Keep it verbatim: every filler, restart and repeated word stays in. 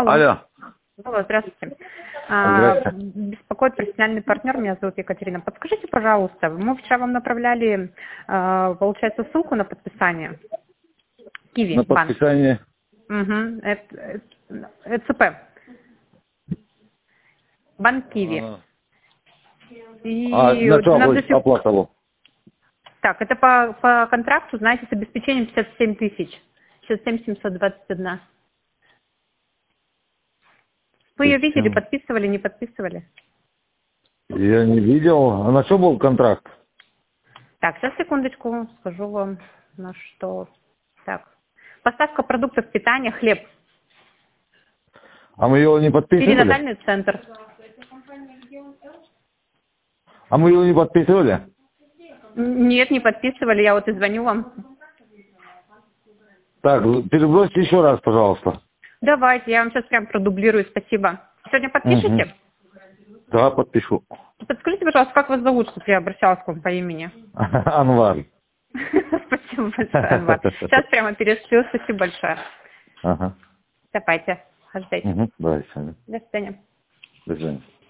Алло. Алло. Алло, здравствуйте. Здравствуйте. А, беспокоит профессиональный партнер, меня зовут Екатерина. Подскажите, пожалуйста, мы вчера вам направляли, а, получается, ссылку на подписание. Киви На банк. подписание. Угу. Это, это ЦП. Банк Киви. А, И а на что нам до оплатить? сих- Оплата? Так, это по, по контракту, знаете, с обеспечением пятьдесят семь тысяч. шестьдесят семь семьсот двадцать один. Вы ее видели, Зачем? подписывали, не подписывали? Я не видел. А на что был контракт? Так, сейчас секундочку, скажу вам на что. Так. Поставка продуктов питания, хлеб. А мы его не подписывали? Перинатальный центр. А мы его не подписывали? Н- Нет, не подписывали, я вот и звоню вам. Так, перебросьте еще раз, пожалуйста. Давайте, я вам сейчас прям продублирую, спасибо. Сегодня подпишите? Угу. Да, подпишу. Подскажите, пожалуйста, как вас зовут, чтобы я обращалась к вам по имени? Анвар. Спасибо большое, Анвар. Сейчас прямо перешлю, спасибо большое. Ага. Давайте, ожидайте. Угу. Давай, Саня. До свидания. До свидания.